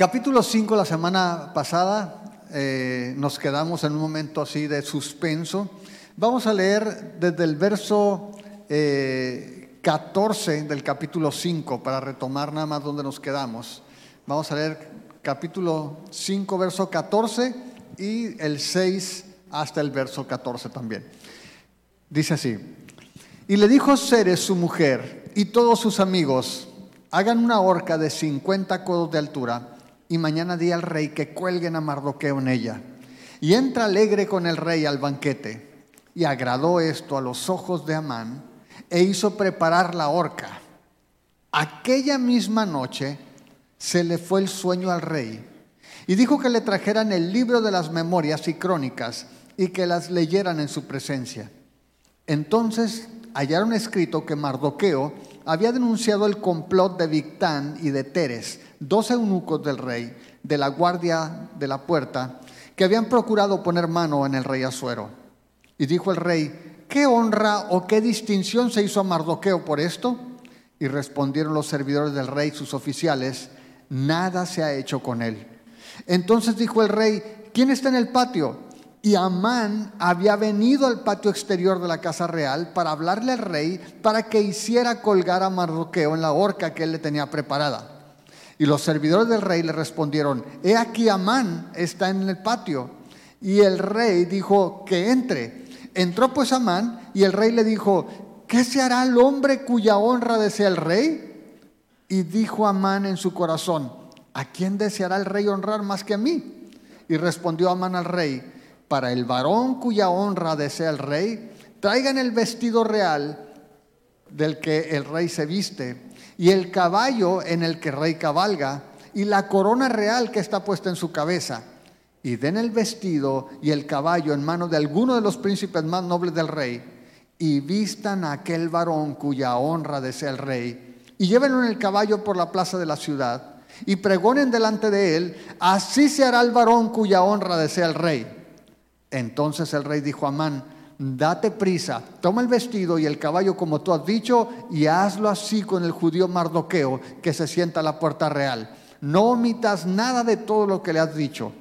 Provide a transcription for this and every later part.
Capítulo 5, la semana pasada nos quedamos en un momento así de suspenso. Vamos a leer desde el verso 14 del capítulo 5 para retomar nada más donde nos quedamos. Vamos a leer capítulo 5, verso 14 y el 6 hasta el verso 14 también. Dice así: y le dijo Zeres su mujer y todos sus amigos: hagan una horca de 50 codos de altura y mañana di al rey que cuelguen a Mardoqueo en ella. Y entra alegre con el rey al banquete. Y agradó esto a los ojos de Amán e hizo preparar la horca. Aquella misma noche se le fue el sueño al rey y dijo que le trajeran el libro de las memorias y crónicas y que las leyeran en su presencia. Entonces hallaron escrito que Mardoqueo había denunciado el complot de Bigtán y de Teres, 2 eunucos del rey, de la guardia de la puerta, que habían procurado poner mano en el rey Asuero. Y dijo el rey: ¿qué honra o qué distinción se hizo a Mardoqueo por esto? Y respondieron los servidores del rey, sus oficiales: nada se ha hecho con él. Entonces dijo el rey: ¿quién está en el patio? Y Amán había venido al patio exterior de la casa real para hablarle al rey para que hiciera colgar a Mardoqueo en la horca que él le tenía preparada. Y los servidores del rey le respondieron: he aquí Amán está en el patio. Y el rey dijo que entre. Entró pues Amán y el rey le dijo: ¿qué se hará al hombre cuya honra desea el rey? Y dijo Amán en su corazón: ¿a quién deseará el rey honrar más que a mí? Y respondió Amán al rey: para el varón cuya honra desea el rey, traigan el vestido real del que el rey se viste, y el caballo en el que el rey cabalga, y la corona real que está puesta en su cabeza. Y den el vestido y el caballo en mano de alguno de los príncipes más nobles del rey, y vistan a aquel varón cuya honra desea el rey, y llévenlo en el caballo por la plaza de la ciudad, y pregonen delante de él: así se hará el varón cuya honra desea el rey. Entonces el rey dijo a Amán: date prisa, toma el vestido y el caballo como tú has dicho, y hazlo así con el judío Mardoqueo que se sienta a la puerta real. No omitas nada de todo lo que le has dicho.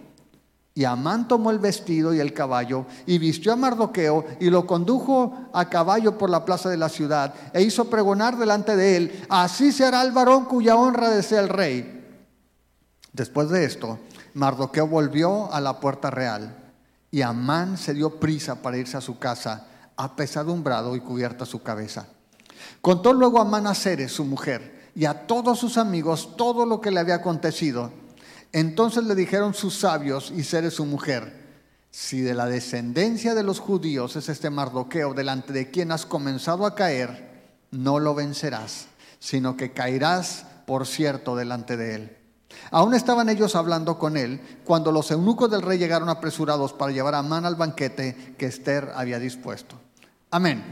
Y Amán tomó el vestido y el caballo y vistió a Mardoqueo y lo condujo a caballo por la plaza de la ciudad e hizo pregonar delante de él: así se hará el varón cuya honra desea el rey. Después de esto, Mardoqueo volvió a la puerta real. Y Amán se dio prisa para irse a su casa, apesadumbrado y cubierta su cabeza. Contó luego Amán a Zeres, su mujer, y a todos sus amigos todo lo que le había acontecido. Entonces le dijeron sus sabios y Zeres, su mujer: si de la descendencia de los judíos es este Mardoqueo delante de quien has comenzado a caer, no lo vencerás, sino que caerás por cierto delante de él. Aún estaban ellos hablando con él cuando los eunucos del rey llegaron apresurados para llevar a Amán al banquete que Ester había dispuesto. Amén.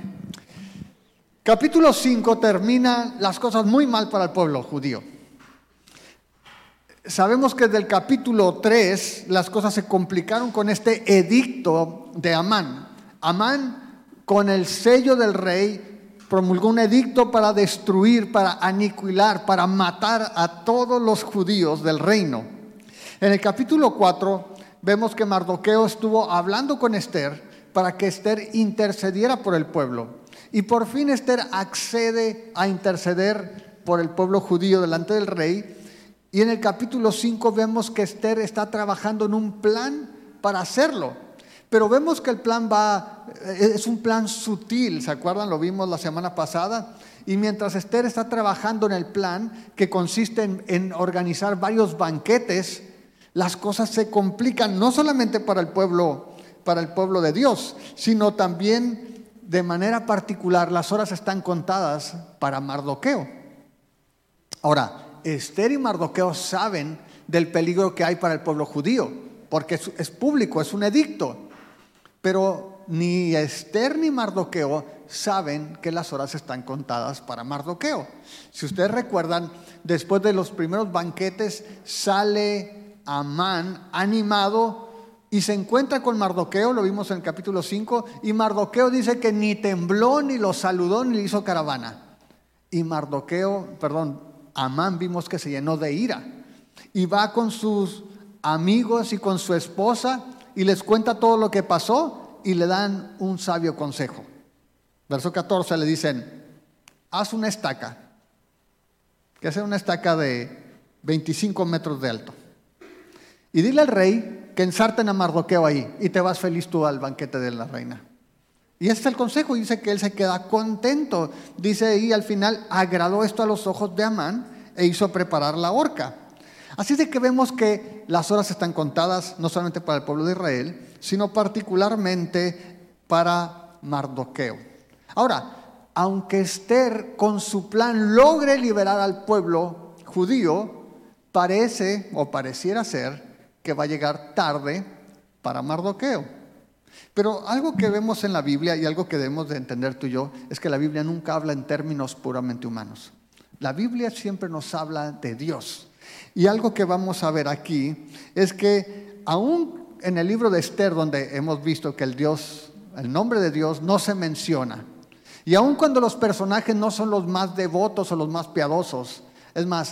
Capítulo 5 termina las cosas muy mal para el pueblo judío. Sabemos que desde el capítulo 3 las cosas se complicaron con este edicto de Amán. Amán, con el sello del rey, promulgó un edicto para destruir, para aniquilar, para matar a todos los judíos del reino. En el capítulo 4 vemos que Mardoqueo estuvo hablando con Ester para que Ester intercediera por el pueblo. Y por fin Ester accede a interceder por el pueblo judío delante del rey. Y en el capítulo 5 vemos que Ester está trabajando en un plan para hacerlo. Pero vemos que el plan es un plan sutil, ¿se acuerdan? Lo vimos la semana pasada. Y mientras Ester está trabajando en el plan, que consiste en organizar varios banquetes, las cosas se complican, no solamente para el pueblo de Dios, sino también de manera particular las horas están contadas para Mardoqueo. Ahora, Ester y Mardoqueo saben del peligro que hay para el pueblo judío, porque es público, es un edicto. Pero ni Ester ni Mardoqueo saben que las horas están contadas para Mardoqueo. Si ustedes recuerdan, después de los primeros banquetes sale Amán animado y se encuentra con Mardoqueo, lo vimos en el capítulo 5, y Mardoqueo dice que ni tembló, ni lo saludó, ni le hizo caravana. Y Amán vimos que se llenó de ira. y va con sus amigos y con su esposa y les cuenta todo lo que pasó y le dan un sabio consejo. Verso 14 le dicen: haz una estaca, que sea una estaca de 25 metros de alto, y dile al rey que ensarten a Mardoqueo ahí y te vas feliz tú al banquete de la reina. Y ese es el consejo, y dice que él se queda contento. Dice ahí al final: agradó esto a los ojos de Amán e hizo preparar la horca. Así de que vemos que las horas están contadas no solamente para el pueblo de Israel, sino particularmente para Mardoqueo. Ahora, aunque Esther con su plan logre liberar al pueblo judío, parece o pareciera ser que va a llegar tarde para Mardoqueo. Pero algo que vemos en la Biblia y algo que debemos de entender tú y yo es que la Biblia nunca habla en términos puramente humanos. La Biblia siempre nos habla de Dios. Y algo que vamos a ver aquí es que aún en el libro de Esther, donde hemos visto que el nombre de Dios no se menciona, y aun cuando los personajes no son los más devotos o los más piadosos, es más,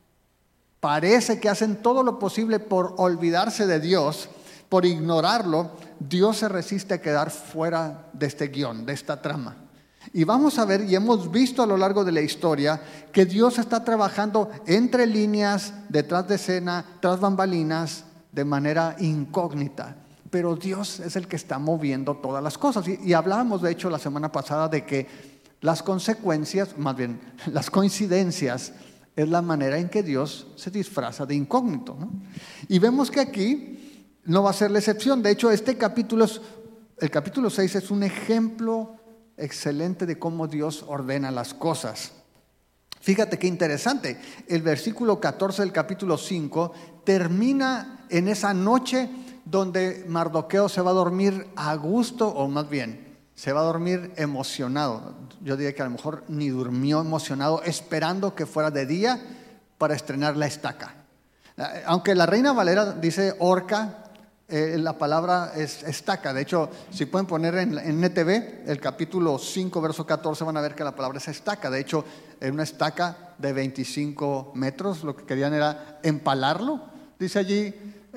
parece que hacen todo lo posible por olvidarse de Dios, por ignorarlo, Dios se resiste a quedar fuera de este guión, de esta trama. Y vamos a ver, y hemos visto a lo largo de la historia, que Dios está trabajando entre líneas, detrás de escena, tras bambalinas, de manera incógnita. Pero Dios es el que está moviendo todas las cosas. Y hablábamos, de hecho, la semana pasada de que las consecuencias, más bien, las coincidencias, es la manera en que Dios se disfraza de incógnito, ¿no? Y vemos que aquí no va a ser la excepción. De hecho, el capítulo 6 es un ejemplo excelente de cómo Dios ordena las cosas. Fíjate qué interesante. El versículo 14 del capítulo 5 termina en esa noche donde Mardoqueo se va a dormir a gusto, o más bien, se va a dormir emocionado. Yo diría que a lo mejor ni durmió emocionado, esperando que fuera de día para estrenar la estaca. Aunque la Reina Valera dice horca, la palabra es estaca. De hecho, si pueden poner en NTV el capítulo 5, verso 14, van a ver que la palabra es estaca. De hecho, en una estaca de 25 metros, lo que querían era empalarlo. Dice allí,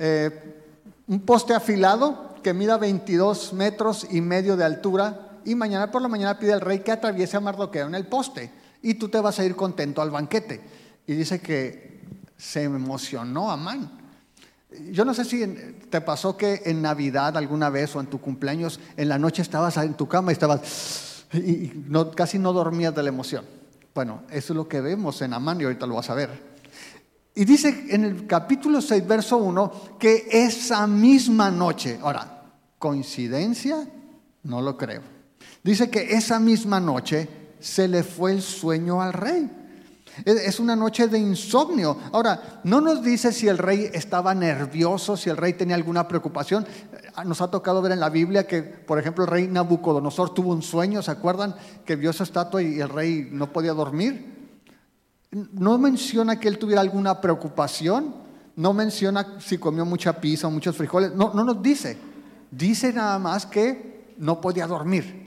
un poste afilado que mida 22 metros y medio de altura, y mañana por la mañana pide al rey que atraviese a Mardoqueo en el poste, y tú te vas a ir contento al banquete. Y dice que se emocionó Amán. Yo no sé si te pasó que en Navidad alguna vez o en tu cumpleaños en la noche estabas en tu cama y casi no dormías de la emoción. Bueno, eso es lo que vemos en Amán y ahorita lo vas a ver. Y dice en el capítulo 6, verso 1, que esa misma noche, ahora, ¿coincidencia? No lo creo. Dice que esa misma noche se le fue el sueño al rey. Es una noche de insomnio. Ahora, no nos dice si el rey estaba nervioso, si el rey tenía alguna preocupación. Nos ha tocado ver en la Biblia que, por ejemplo, el rey Nabucodonosor tuvo un sueño, ¿se acuerdan? Que vio esa estatua y el rey no podía dormir. No menciona que él tuviera alguna preocupación, no menciona si comió mucha pizza o muchos frijoles, no nos dice. Dice nada más que no podía dormir.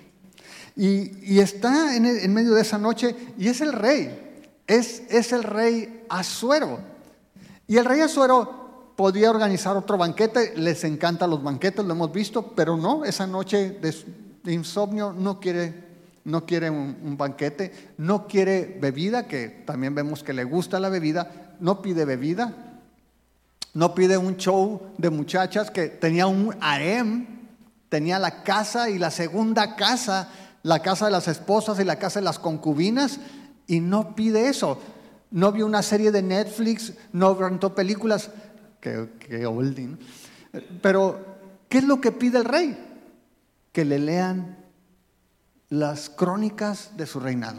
Y está en medio de esa noche, y es el rey. Es el rey Asuero. Y el rey Asuero podía organizar otro banquete. Les encantan los banquetes, lo hemos visto. Pero no, esa noche de insomnio no quiere un banquete. No quiere bebida, que también vemos que le gusta la bebida. No pide bebida. No pide un show de muchachas, que tenía un harem. Tenía la casa y la segunda casa, la casa de las esposas y la casa de las concubinas. Y no pide eso. No vio una serie de Netflix, no rentó películas. Que oldie, ¿no? Pero, ¿qué es lo que pide el rey? Que le lean las crónicas de su reinado.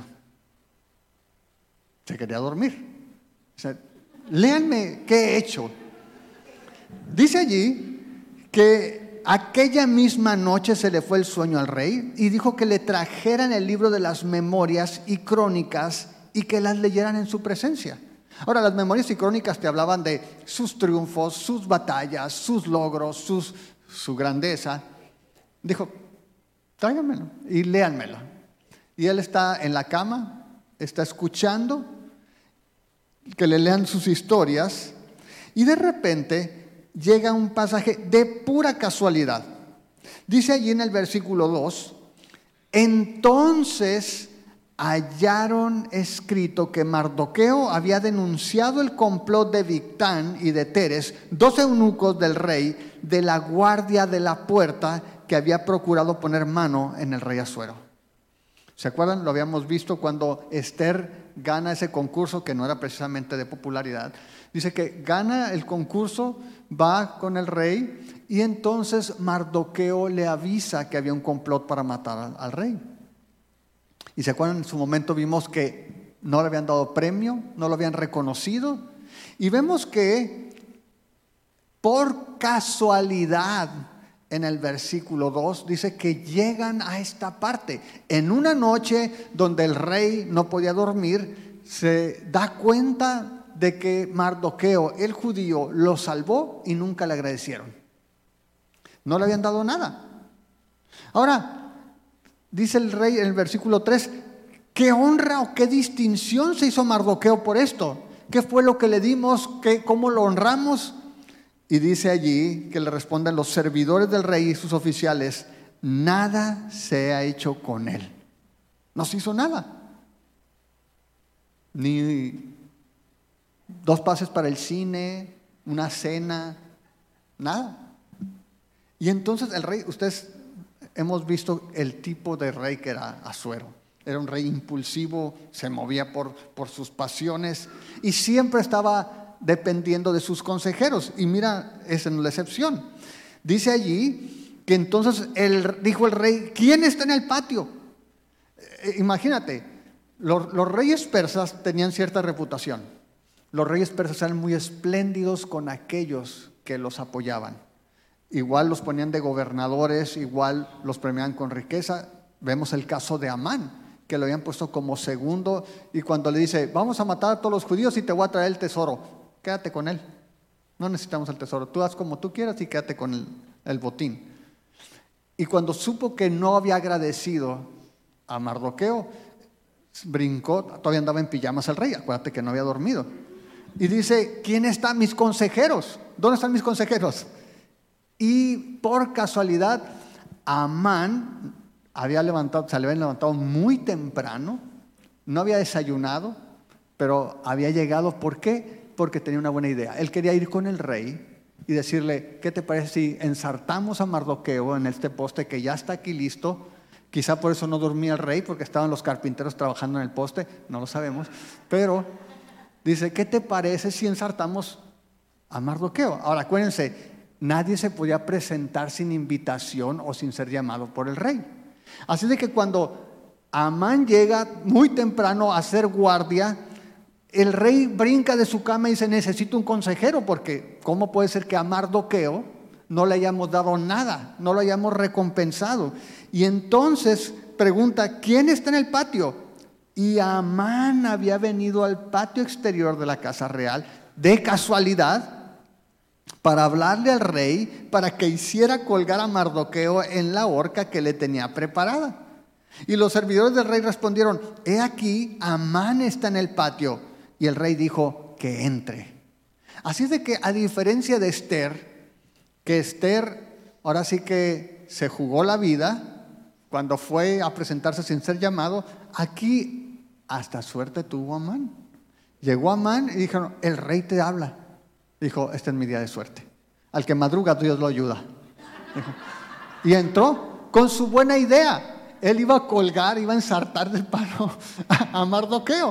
Se quería dormir. O sea, léanme qué he hecho. Dice allí que aquella misma noche se le fue el sueño al rey y dijo que le trajeran el libro de las memorias y crónicas y que las leyeran en su presencia. Ahora, las memorias y crónicas te hablaban de sus triunfos, sus batallas, sus logros, su grandeza. Dijo, tráiganmelo y léanmelo. Y él está en la cama, está escuchando que le lean sus historias. Y de repente llega un pasaje de pura casualidad. Dice allí en el versículo 2, entonces hallaron escrito que Mardoqueo había denunciado el complot de Bigtán y de Teres, 2 eunucos del rey, de la guardia de la puerta, que había procurado poner mano en el rey Asuero. ¿Se acuerdan? Lo habíamos visto cuando Esther gana ese concurso, que no era precisamente de popularidad. Dice que gana el concurso, va con el rey, y entonces Mardoqueo le avisa que había un complot para matar al rey. Y se acuerdan, en su momento vimos que no le habían dado premio, no lo habían reconocido. Y vemos que por casualidad en el versículo 2 dice que llegan a esta parte. En una noche donde el rey no podía dormir, se da cuenta de que Mardoqueo, el judío, lo salvó y nunca le agradecieron. No le habían dado nada. Ahora, dice el rey en el versículo 3, ¿qué honra o qué distinción se hizo Mardoqueo por esto? ¿Qué fue lo que le dimos? ¿Cómo lo honramos? Y dice allí que le responden los servidores del rey y sus oficiales, nada se ha hecho con él. No se hizo nada. Ni 2 pases para el cine, una cena, nada. Y entonces el rey, ustedes hemos visto el tipo de rey que era Asuero. Era un rey impulsivo, se movía por sus pasiones y siempre estaba dependiendo de sus consejeros. Y mira, esa no es la excepción. Dice allí que entonces dijo el rey, ¿quién está en el patio? Imagínate, los reyes persas tenían cierta reputación. Los reyes persas eran muy espléndidos con aquellos que los apoyaban. Igual los ponían de gobernadores, igual los premiaban con riqueza. Vemos el caso de Amán, que lo habían puesto como segundo, y cuando le dice, vamos a matar a todos los judíos y te voy a traer el tesoro, quédate con él, no necesitamos el tesoro, tú haz como tú quieras y quédate con el botín. Y cuando supo que no había agradecido a Mardoqueo, brincó, todavía andaba en pijamas el rey, acuérdate que no había dormido, y dice, ¿quién está? Mis consejeros, ¿dónde están mis consejeros? Y por casualidad, Amán se había levantado muy temprano, no había desayunado, pero había llegado. ¿Por qué? Porque tenía una buena idea. Él quería ir con el rey y decirle, ¿qué te parece si ensartamos a Mardoqueo en este poste que ya está aquí listo? Quizá por eso no dormía el rey, porque estaban los carpinteros trabajando en el poste, no lo sabemos. Pero dice, ¿qué te parece si ensartamos a Mardoqueo? Ahora acuérdense, nadie se podía presentar sin invitación o sin ser llamado por el rey. Así de que cuando Amán llega muy temprano a hacer guardia, el rey brinca de su cama y dice, necesito un consejero, porque ¿cómo puede ser que a Mardoqueo no le hayamos dado nada, no lo hayamos recompensado? Y entonces pregunta, ¿quién está en el patio? Y Amán había venido al patio exterior de la casa real de casualidad para hablarle al rey para que hiciera colgar a Mardoqueo en la horca que le tenía preparada. Y los servidores del rey respondieron, he aquí, Amán está en el patio. Y el rey dijo, que entre. Así es de que, a diferencia de Esther, que Esther ahora sí que se jugó la vida cuando fue a presentarse sin ser llamado, aquí hasta suerte tuvo Amán. Llegó Amán y dijeron, el rey te habla. Dijo, este es mi día de suerte. Al que madruga, Dios lo ayuda. Dijo, y entró con su buena idea. Él iba a colgar, iba a ensartar del palo a Mardoqueo.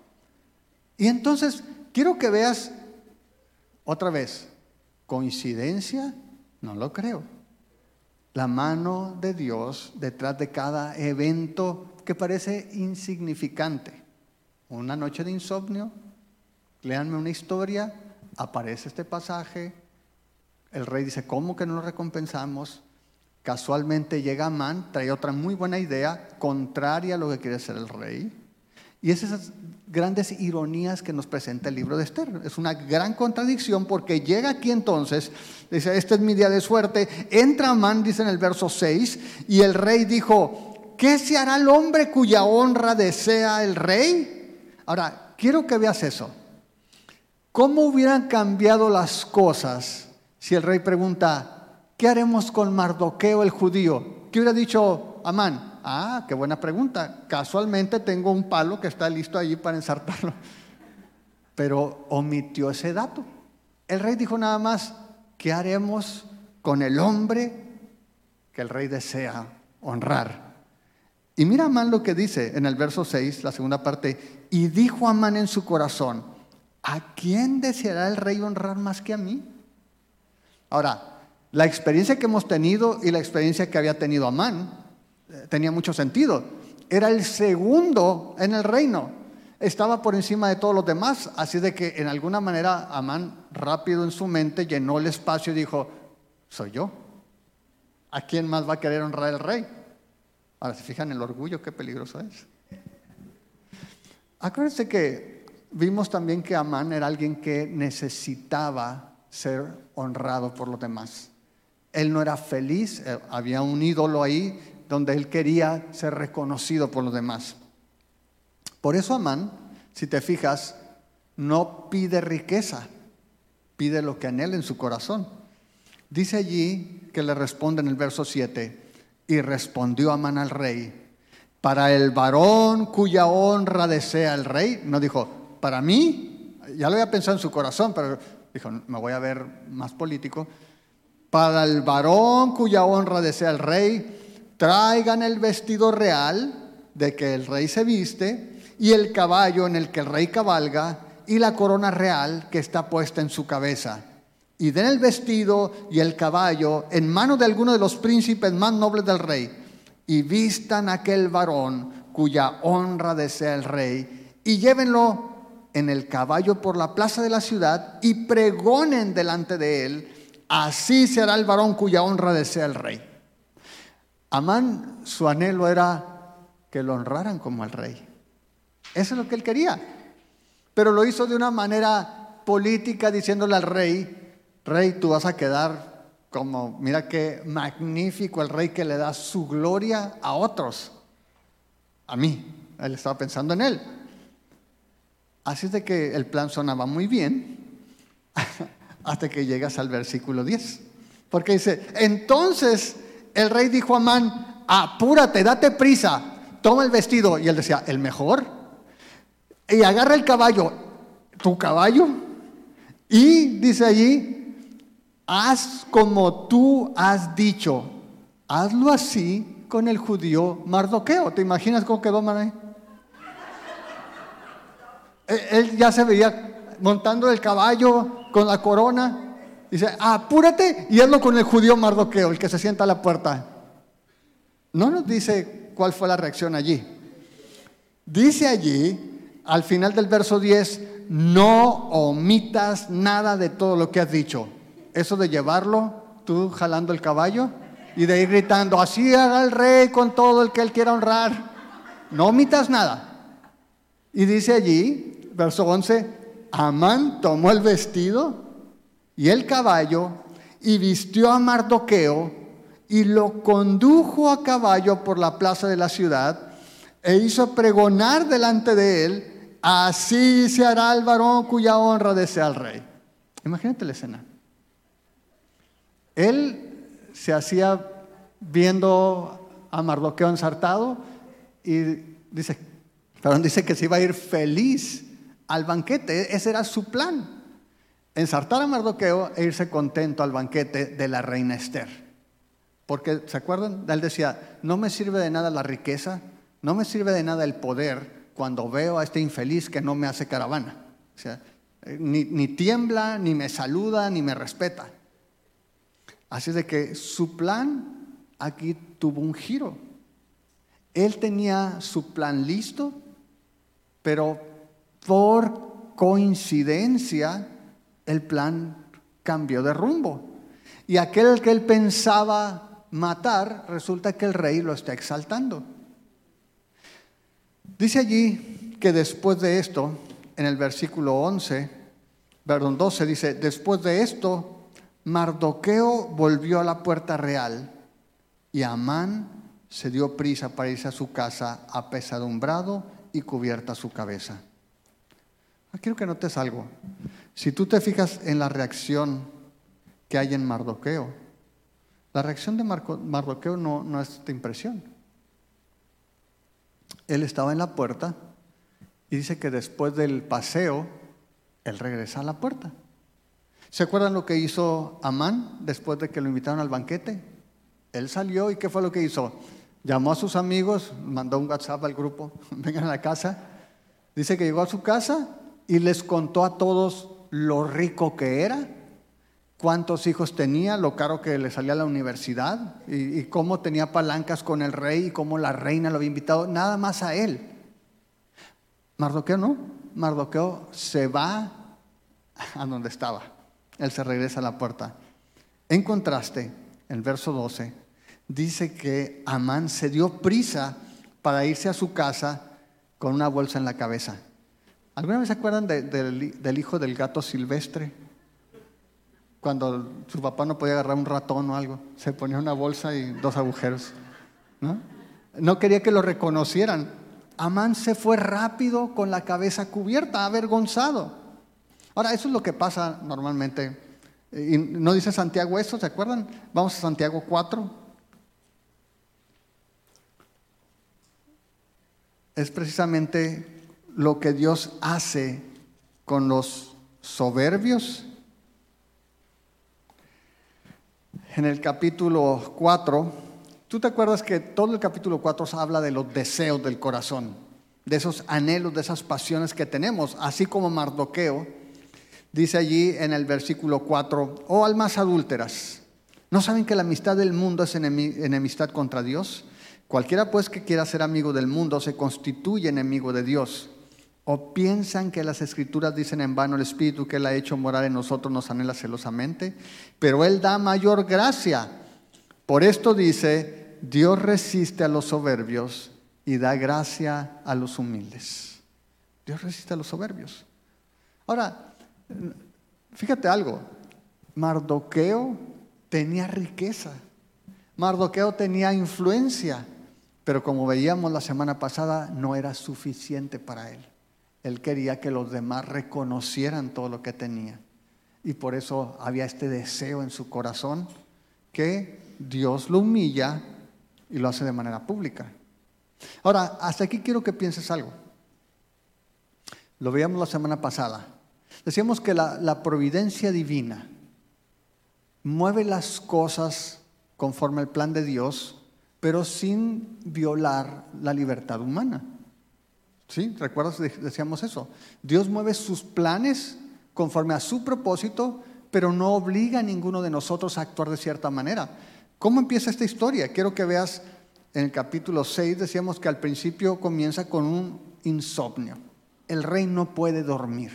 Y entonces, quiero que veas otra vez, ¿coincidencia? No lo creo. La mano de Dios detrás de cada evento que parece insignificante. Una noche de insomnio, léanme una historia, aparece este pasaje, el rey dice, ¿cómo que no lo recompensamos? Casualmente llega Amán, trae otra muy buena idea, contraria a lo que quiere hacer el rey. Y esas grandes ironías que nos presenta el libro de Esther. Es una gran contradicción porque llega aquí entonces, dice, este es mi día de suerte, entra Amán, dice en el verso 6, y el rey dijo, ¿qué se hará el hombre cuya honra desea el rey? Ahora, quiero que veas eso. ¿Cómo hubieran cambiado las cosas si el rey pregunta, ¿qué haremos con Mardoqueo el judío? ¿Qué hubiera dicho Amán? Ah, qué buena pregunta. Casualmente tengo un palo que está listo allí para ensartarlo. Pero omitió ese dato. El rey dijo nada más, ¿qué haremos con el hombre que el rey desea honrar? Y mira Amán lo que dice en el verso 6, la segunda parte. Y dijo Amán en su corazón, ¿a quién deseará el rey honrar más que a mí? Ahora, la experiencia que hemos tenido y la experiencia que había tenido Amán tenía mucho sentido. Era el segundo en el reino. Estaba por encima de todos los demás, así de que en alguna manera Amán rápido en su mente llenó el espacio y dijo, soy yo. ¿A quién más va a querer honrar el rey? Ahora, ¿se fijan el orgullo? Qué peligroso es. Acuérdense que vimos también que Amán era alguien que necesitaba ser honrado por los demás. Él no era feliz, había un ídolo ahí donde él quería ser reconocido por los demás. Por eso Amán, si te fijas, no pide riqueza, pide lo que anhela en su corazón. Dice allí que le responde en el verso 7, y respondió Amán al rey, para el varón cuya honra desea el rey, no dijo, para mí, ya lo había pensado en su corazón, pero dijo, me voy a ver más político, para el varón cuya honra desea el rey, traigan el vestido real de que el rey se viste, y el caballo en el que el rey cabalga, y la corona real que está puesta en su cabeza. Y den el vestido y el caballo en manos de alguno de los príncipes más nobles del rey, y vistan a aquel varón cuya honra desea el rey, y llévenlo en el caballo por la plaza de la ciudad, y pregonen delante de él, así será el varón cuya honra desea el rey. Amán, su anhelo era que lo honraran como al rey. Eso es lo que él quería. Pero lo hizo de una manera política, diciéndole al rey, rey, tú vas a quedar como, mira qué magnífico el rey que le da su gloria a otros. A mí. Él estaba pensando en él. Así es de que el plan sonaba muy bien hasta que llegas al versículo 10. Porque dice, entonces el rey dijo a Amán, apúrate, date prisa, toma el vestido. Y él decía, ¿el mejor? Y agarra el caballo, ¿tu caballo? Y dice allí, haz como tú has dicho, hazlo así con el judío Mardoqueo. ¿Te imaginas cómo quedó Amán? Él ya se veía montando el caballo con la corona. Dice, apúrate y hazlo con el judío Mardoqueo, el que se sienta a la puerta. No nos dice cuál fue la reacción allí. Dice allí, al final del verso 10, no omitas nada de todo lo que has dicho. Eso de llevarlo, tú jalando el caballo, y de ir gritando, así haga el rey con todo el que él quiera honrar. No omitas nada. Y dice allí, verso 11, Amán tomó el vestido y el caballo y vistió a Mardoqueo y lo condujo a caballo por la plaza de la ciudad e hizo pregonar delante de él, así se hará el varón cuya honra desea el rey. Imagínate la escena. Él se hacía viendo a Mardoqueo ensartado y dice que se iba a ir feliz al banquete. Ese era su plan. Ensartar a Mardoqueo e irse contento al banquete de la reina Esther. Porque, ¿se acuerdan? Él decía, no me sirve de nada la riqueza, no me sirve de nada el poder cuando veo a este infeliz que no me hace caravana. O sea, ni tiembla, ni me saluda, ni me respeta. Así de que su plan aquí tuvo un giro. Él tenía su plan listo, pero por coincidencia el plan cambió de rumbo. Y aquel que él pensaba matar, resulta que el rey lo está exaltando. Dice allí que después de esto, en el versículo 12 dice, después de esto, Mardoqueo volvió a la puerta real y Amán se dio prisa para irse a su casa apesadumbrado y cubierta su cabeza. Quiero que notes algo. Si tú te fijas en la reacción que hay en Mardoqueo, la reacción de Mardoqueo no es de impresión. Él estaba en la puerta y dice que después del paseo, él regresa a la puerta. ¿Se acuerdan lo que hizo Amán después de que lo invitaron al banquete? Él salió y ¿qué fue lo que hizo? Llamó a sus amigos, mandó un WhatsApp al grupo, vengan a la casa. Dice que llegó a su casa y les contó a todos lo rico que era, cuántos hijos tenía, lo caro que le salía a la universidad y cómo tenía palancas con el rey y cómo la reina lo había invitado, nada más a él. Mardoqueo no, Mardoqueo se va a donde estaba, él se regresa a la puerta. En contraste, el verso 12 dice que Amán se dio prisa para irse a su casa con una bolsa en la cabeza. ¿Alguna vez se acuerdan del hijo del gato silvestre? Cuando su papá no podía agarrar un ratón o algo, se ponía una bolsa y 2 agujeros, ¿no? No quería que lo reconocieran. Amán se fue rápido con la cabeza cubierta, avergonzado. Ahora, eso es lo que pasa normalmente. Y no dice Santiago eso, ¿se acuerdan? Vamos a Santiago 4. Es precisamente lo que Dios hace con los soberbios. En el capítulo 4, ¿tú te acuerdas que todo el capítulo 4 habla de los deseos del corazón? De esos anhelos, de esas pasiones que tenemos, así como Mardoqueo dice allí en el versículo 4, oh almas adúlteras, ¿no saben que la amistad del mundo es enemistad contra Dios? Cualquiera pues que quiera ser amigo del mundo se constituye enemigo de Dios. ¿O piensan que las Escrituras dicen en vano el Espíritu que Él ha hecho morar en nosotros nos anhela celosamente? Pero Él da mayor gracia. Por esto dice, Dios resiste a los soberbios y da gracia a los humildes. Dios resiste a los soberbios. Ahora, fíjate algo, Mardoqueo tenía riqueza, Mardoqueo tenía influencia, pero como veíamos la semana pasada, no era suficiente para él. Él quería que los demás reconocieran todo lo que tenía. Y por eso había este deseo en su corazón que Dios lo humilla y lo hace de manera pública. Ahora, hasta aquí quiero que pienses algo. Lo veíamos la semana pasada. Decíamos que la providencia divina mueve las cosas conforme al plan de Dios, pero sin violar la libertad humana. ¿Sí? ¿Recuerdas? Decíamos eso. Dios mueve sus planes conforme a su propósito, pero no obliga a ninguno de nosotros a actuar de cierta manera. ¿Cómo empieza esta historia? Quiero que veas en el capítulo 6, decíamos que al principio comienza con un insomnio. El rey no puede dormir.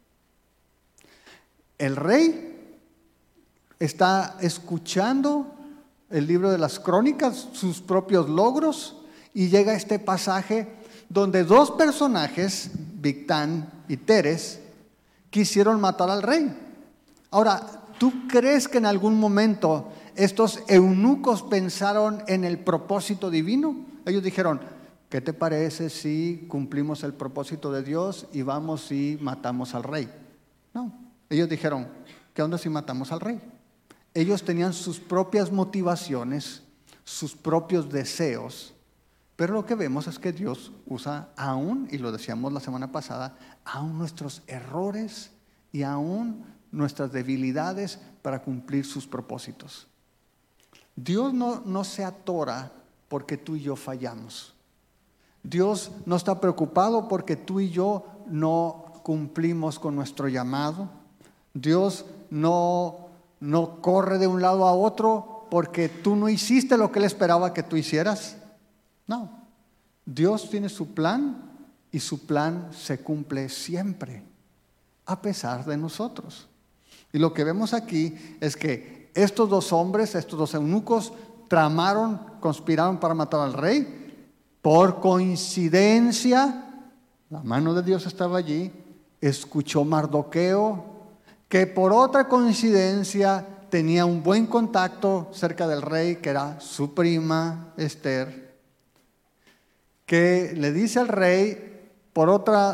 El rey está escuchando el libro de las crónicas, sus propios logros, y llega a este pasaje donde 2 personajes, Bigtán y Teres, quisieron matar al rey. Ahora, ¿tú crees que en algún momento estos eunucos pensaron en el propósito divino? Ellos dijeron, ¿qué te parece si cumplimos el propósito de Dios y vamos y matamos al rey? No, ellos dijeron, ¿qué onda si matamos al rey? Ellos tenían sus propias motivaciones, sus propios deseos, pero lo que vemos es que Dios usa aún, y lo decíamos la semana pasada, aún nuestros errores y aún nuestras debilidades para cumplir sus propósitos. Dios no se atora porque tú y yo fallamos. Dios no está preocupado porque tú y yo no cumplimos con nuestro llamado. Dios no corre de un lado a otro porque tú no hiciste lo que Él esperaba que tú hicieras. No, Dios tiene su plan y su plan se cumple siempre, a pesar de nosotros. Y lo que vemos aquí es que estos 2 hombres, estos 2 eunucos, tramaron, conspiraron para matar al rey. Por coincidencia, la mano de Dios estaba allí, escuchó Mardoqueo, que por otra coincidencia tenía un buen contacto cerca del rey, que era su prima Esther, que le dice al rey, por otra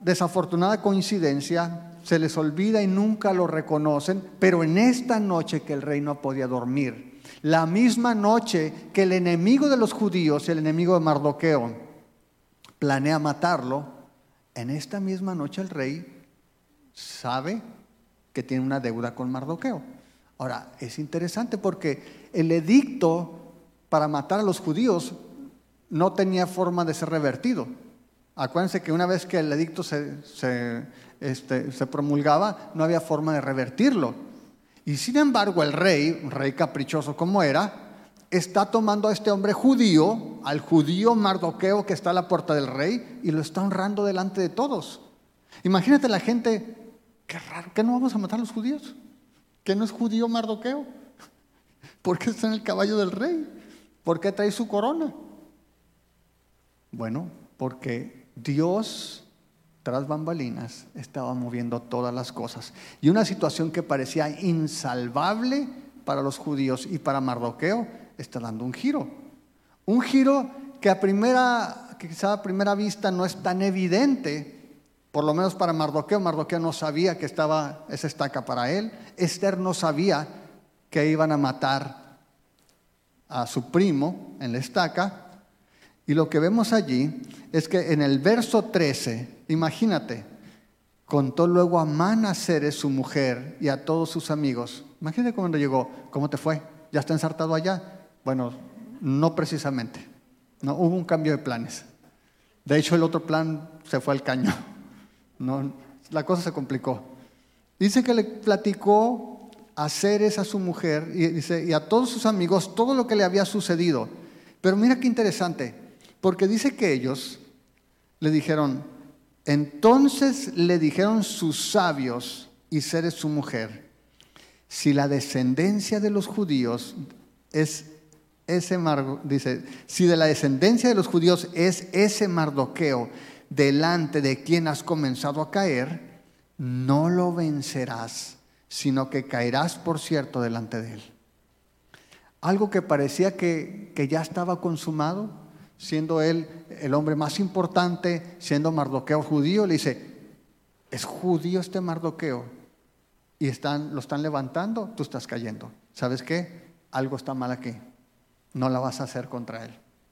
desafortunada coincidencia, se les olvida y nunca lo reconocen, pero en esta noche que el rey no podía dormir, la misma noche que el enemigo de los judíos, el enemigo de Mardoqueo, planea matarlo, en esta misma noche el rey sabe que tiene una deuda con Mardoqueo. Ahora, es interesante porque el edicto para matar a los judíos no tenía forma de ser revertido. Acuérdense que una vez que el edicto se promulgaba, no había forma de revertirlo. Y sin embargo, el rey, un rey caprichoso como era, está tomando a este hombre judío, al judío Mardoqueo que está a la puerta del rey, y lo está honrando delante de todos. Imagínate la gente, qué raro, ¿qué no vamos a matar a los judíos? ¿Que no es judío Mardoqueo? ¿Por qué está en el caballo del rey? ¿Por qué trae su corona? Bueno, porque Dios, tras bambalinas, estaba moviendo todas las cosas. Y una situación que parecía insalvable para los judíos y para Mardoqueo está dando un giro. Un giro que quizá a primera vista no es tan evidente. Por lo menos para Mardoqueo. Mardoqueo no sabía que estaba esa estaca para él. Esther no sabía que iban a matar a su primo en la estaca. Y lo que vemos allí es que en el verso 13, imagínate, contó luego a Amán a Zeres, su mujer, y a todos sus amigos. Imagínate cuando llegó, ¿cómo te fue? ¿Ya está ensartado allá? Bueno, no precisamente. No, hubo un cambio de planes. De hecho, el otro plan se fue al caño. No, la cosa se complicó. Dice que le platicó a Zeres, a su mujer, y a todos sus amigos todo lo que le había sucedido. Pero mira qué interesante, porque dice que ellos le dijeron, entonces le dijeron sus sabios y Zeres su mujer, si la descendencia de los judíos es dice, si de la descendencia de los judíos es ese Mardoqueo, delante de quien has comenzado a caer, no lo vencerás, sino que caerás por cierto delante de él. Algo que parecía que ya estaba consumado, siendo él el hombre más importante, siendo Mardoqueo judío, le dice, ¿es judío este Mardoqueo? Y lo están levantando, tú estás cayendo. ¿Sabes qué? Algo está mal aquí. No la vas a hacer contra él.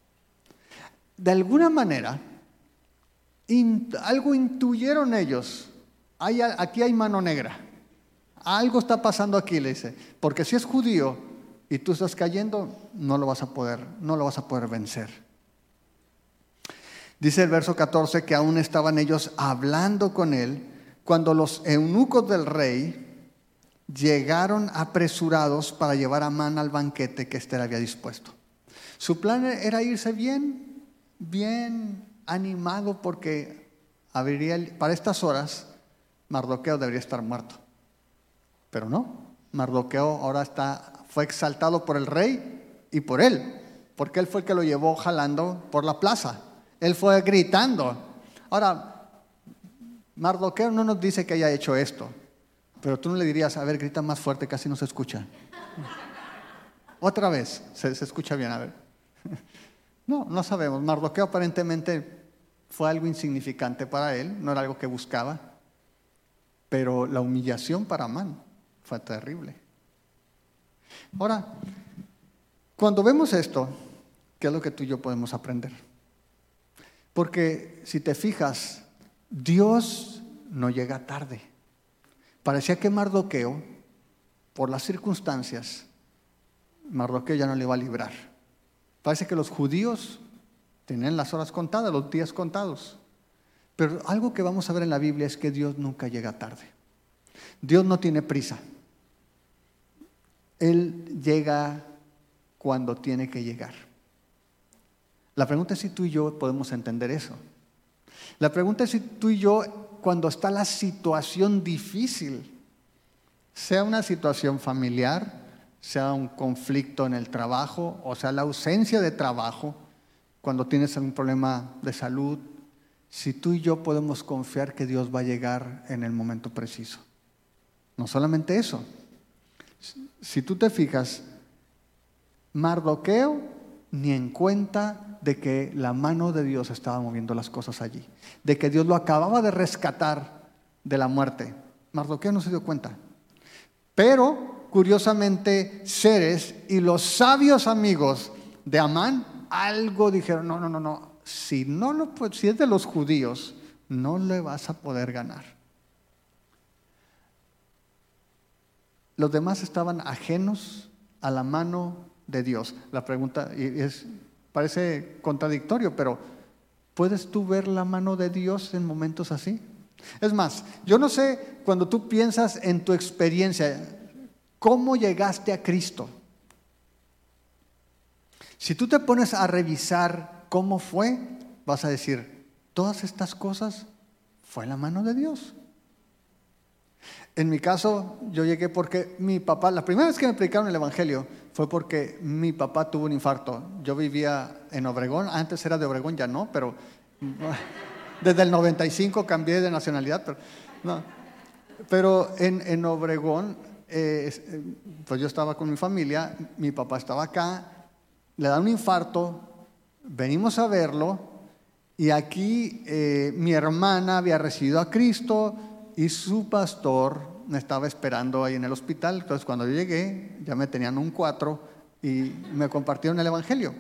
De alguna manera, algo intuyeron ellos. Aquí hay mano negra. Algo está pasando aquí, le dice. Porque si es judío y tú estás cayendo, no lo vas a poder vencer. Dice el verso 14 que aún estaban ellos hablando con él cuando los eunucos del rey llegaron apresurados para llevar a Amán al banquete que Esther había dispuesto. Su plan era irse bien animado porque para estas horas Mardoqueo debería estar muerto. Pero no, Mardoqueo ahora fue exaltado por el rey y por él, porque él fue el que lo llevó jalando por la plaza. Él fue gritando. Ahora, Mardoqueo no nos dice que haya hecho esto, pero tú no le dirías, a ver, grita más fuerte, casi no se escucha. Otra vez, se escucha bien, a ver. No sabemos. Mardoqueo aparentemente fue algo insignificante para él, no era algo que buscaba, pero la humillación para Amán fue terrible. Ahora, cuando vemos esto, ¿qué es lo que tú y yo podemos aprender? Porque si te fijas, Dios no llega tarde. Parecía que Mardoqueo, por las circunstancias, Mardoqueo ya no le iba a librar. Parece que los judíos tenían las horas contadas, los días contados. Pero algo que vamos a ver en la Biblia es que Dios nunca llega tarde. Dios no tiene prisa. Él llega cuando tiene que llegar. La pregunta es si tú y yo podemos entender eso. La pregunta es si tú y yo, cuando está la situación difícil, sea una situación familiar, sea un conflicto en el trabajo, o sea la ausencia de trabajo, cuando tienes algún problema de salud, si tú y yo podemos confiar que Dios va a llegar en el momento preciso. No solamente eso. Si tú te fijas, Mardoqueo ni en cuenta de que la mano de Dios estaba moviendo las cosas allí, de que Dios lo acababa de rescatar de la muerte. Mardoqueo no se dio cuenta. Pero, curiosamente, Zeres y los sabios amigos de Amán algo dijeron: no. Si es de los judíos, no le vas a poder ganar. Los demás estaban ajenos a la mano de Dios. La pregunta parece contradictorio, pero ¿puedes tú ver la mano de Dios en momentos así? Es más, yo no sé, cuando tú piensas en tu experiencia, ¿cómo llegaste a Cristo? Si tú te pones a revisar cómo fue, vas a decir: todas estas cosas fue la mano de Dios. En mi caso, yo llegué porque mi papá, la primera vez que me predicaron el Evangelio fue porque mi papá tuvo un infarto. Yo vivía en Obregón, antes era de Obregón, ya no, pero desde el 95 cambié de nacionalidad. Pero en Obregón, pues yo estaba con mi familia, mi papá estaba acá, le da un infarto, venimos a verlo, y aquí mi hermana había recibido a Cristo y su pastor me estaba esperando ahí en el hospital. Entonces, cuando yo llegué, ya me tenían un 4 y me compartieron el Evangelio.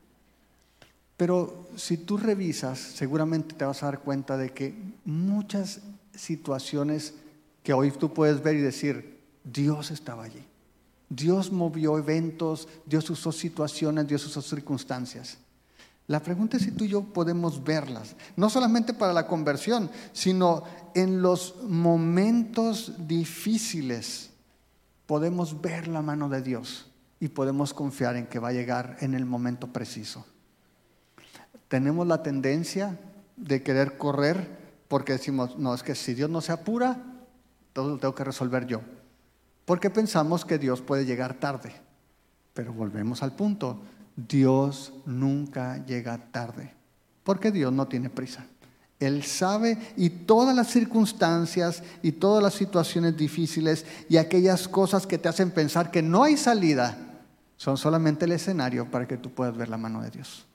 Pero si tú revisas, seguramente te vas a dar cuenta de que muchas situaciones que hoy tú puedes ver y decir: Dios estaba allí. Dios movió eventos, Dios usó situaciones, Dios usó circunstancias. La pregunta es si tú y yo podemos verlas, no solamente para la conversión, sino en los momentos difíciles podemos ver la mano de Dios y podemos confiar en que va a llegar en el momento preciso. Tenemos la tendencia de querer correr porque decimos: no, es que si Dios no se apura, todo lo tengo que resolver yo. Porque pensamos que Dios puede llegar tarde. Pero volvemos al punto: Dios nunca llega tarde, porque Dios no tiene prisa. Él sabe, y todas las circunstancias y todas las situaciones difíciles y aquellas cosas que te hacen pensar que no hay salida son solamente el escenario para que tú puedas ver la mano de Dios.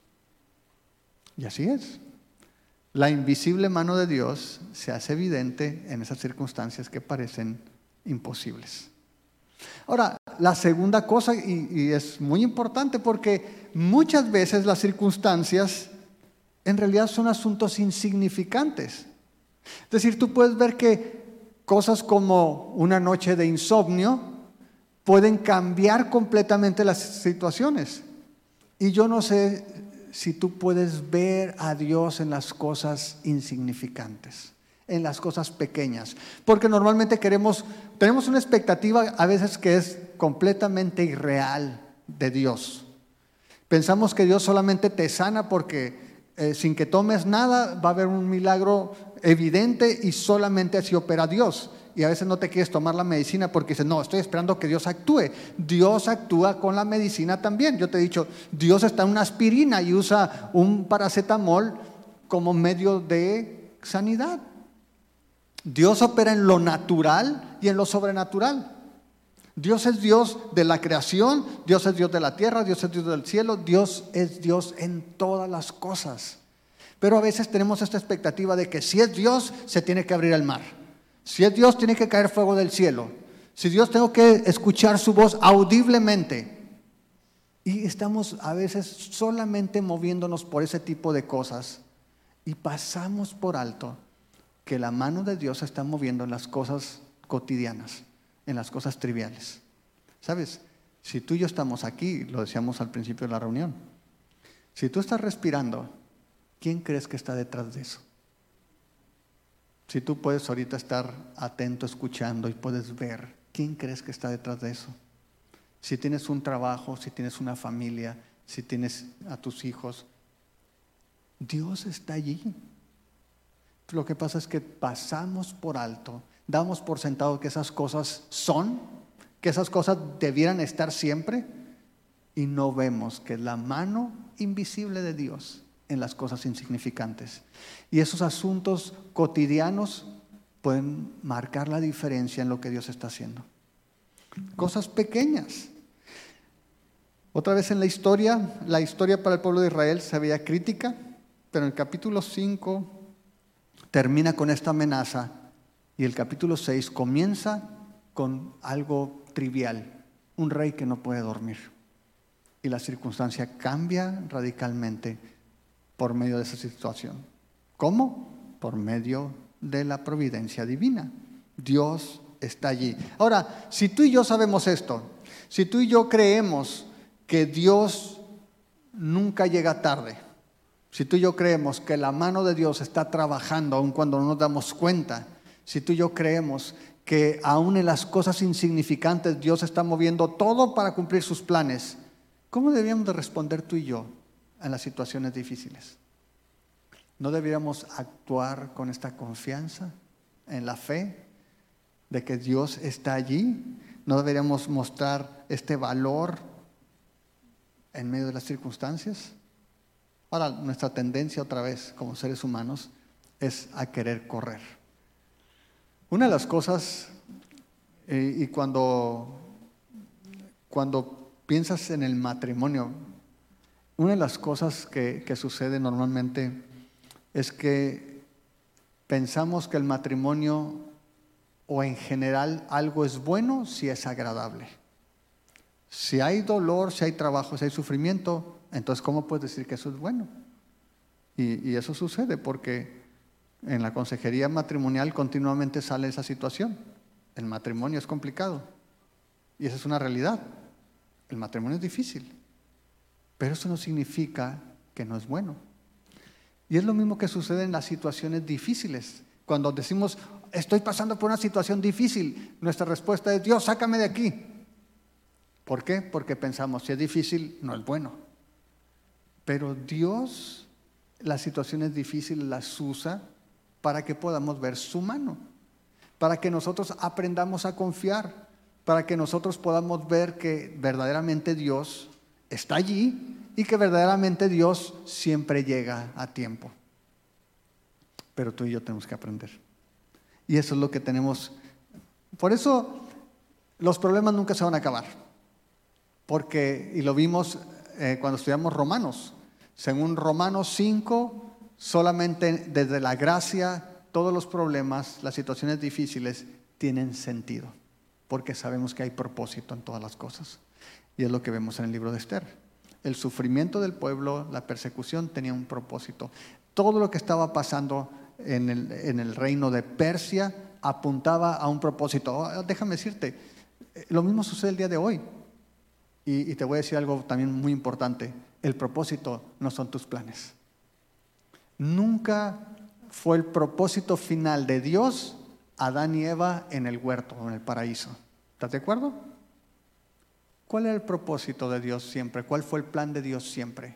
Y así es. La invisible mano de Dios se hace evidente en esas circunstancias que parecen imposibles. Ahora, la segunda cosa, y es muy importante, porque muchas veces las circunstancias en realidad son asuntos insignificantes. Es decir, tú puedes ver que cosas como una noche de insomnio pueden cambiar completamente las situaciones. Y yo no sé si tú puedes ver a Dios en las cosas insignificantes, en las cosas pequeñas, porque normalmente tenemos una expectativa a veces que es completamente irreal de Dios. Pensamos que Dios solamente te sana porque sin que tomes nada va a haber un milagro evidente y solamente así opera Dios. Y a veces no te quieres tomar la medicina porque dices: no, estoy esperando que Dios actúe. Dios actúa con la medicina también. Yo te he dicho, Dios está en una aspirina y usa un paracetamol como medio de sanidad. Dios opera en lo natural y en lo sobrenatural. Dios es Dios de la creación, Dios es Dios de la tierra, Dios es Dios del cielo, Dios es Dios en todas las cosas. Pero a veces tenemos esta expectativa de que si es Dios, se tiene que abrir el mar. Si es Dios, tiene que caer fuego del cielo. Si Dios, tengo que escuchar su voz audiblemente. Y estamos a veces solamente moviéndonos por ese tipo de cosas y pasamos por alto que la mano de Dios se está moviendo en las cosas cotidianas, en las cosas triviales. ¿Sabes? Si tú y yo estamos aquí, lo decíamos al principio de la reunión, si tú estás respirando, ¿quién crees que está detrás de eso? Si tú puedes ahorita estar atento, escuchando y puedes ver, ¿quién crees que está detrás de eso? Si tienes un trabajo, si tienes una familia, si tienes a tus hijos, Dios está allí. Lo que pasa es que pasamos por alto, damos por sentado que esas cosas son, que esas cosas debieran estar siempre, y no vemos que es la mano invisible de Dios en las cosas insignificantes. Y esos asuntos cotidianos pueden marcar la diferencia en lo que Dios está haciendo. Cosas pequeñas. Otra vez en la historia para el pueblo de Israel se veía crítica, pero en el capítulo 5 termina con esta amenaza y el capítulo 6 comienza con algo trivial, un rey que no puede dormir. Y la circunstancia cambia radicalmente por medio de esa situación. ¿Cómo? Por medio de la providencia divina. Dios está allí. Ahora, si tú y yo sabemos esto, si tú y yo creemos que Dios nunca llega tarde, si tú y yo creemos que la mano de Dios está trabajando aun cuando no nos damos cuenta, si tú y yo creemos que aún en las cosas insignificantes Dios está moviendo todo para cumplir sus planes, ¿cómo deberíamos de responder tú y yo en las situaciones difíciles? ¿No deberíamos actuar con esta confianza en la fe de que Dios está allí? ¿No deberíamos mostrar este valor en medio de las circunstancias? Ahora, nuestra tendencia otra vez como seres humanos es a querer correr. Una de las cosas, y cuando piensas en el matrimonio, una de las cosas que sucede normalmente es que pensamos que el matrimonio o en general algo es bueno si es agradable. Si hay dolor, si hay trabajo, si hay sufrimiento, entonces ¿cómo puedes decir que eso es bueno? Y eso sucede porque en la consejería matrimonial continuamente sale esa situación. El matrimonio es complicado y esa es una realidad. El matrimonio es difícil, pero eso no significa que no es bueno. Y es lo mismo que sucede en las situaciones difíciles. Cuando decimos, estoy pasando por una situación difícil, nuestra respuesta es, Dios, sácame de aquí. ¿Por qué? Porque pensamos, si es difícil, no es bueno. Pero Dios, las situaciones difíciles las usa para que podamos ver su mano, para que nosotros aprendamos a confiar, para que nosotros podamos ver que verdaderamente Dios está allí y que verdaderamente Dios siempre llega a tiempo. Pero tú y yo tenemos que aprender. Y eso es lo que tenemos. Por eso los problemas nunca se van a acabar. Porque, y lo vimos cuando estudiamos Romanos, según Romanos 5, solamente desde la gracia, todos los problemas, las situaciones difíciles tienen sentido, porque sabemos que hay propósito en todas las cosas. Y es lo que vemos en el libro de Esther. El sufrimiento del pueblo, la persecución tenía un propósito. Todo lo que estaba pasando en el reino de Persia apuntaba a un propósito. Oh, déjame decirte, lo mismo sucede el día de hoy. Y te voy a decir algo también muy importante. El propósito no son tus planes. Nunca fue el propósito final de Dios Adán y Eva en el huerto o en el paraíso. ¿Estás de acuerdo? ¿Cuál era el propósito de Dios siempre? ¿Cuál fue el plan de Dios siempre?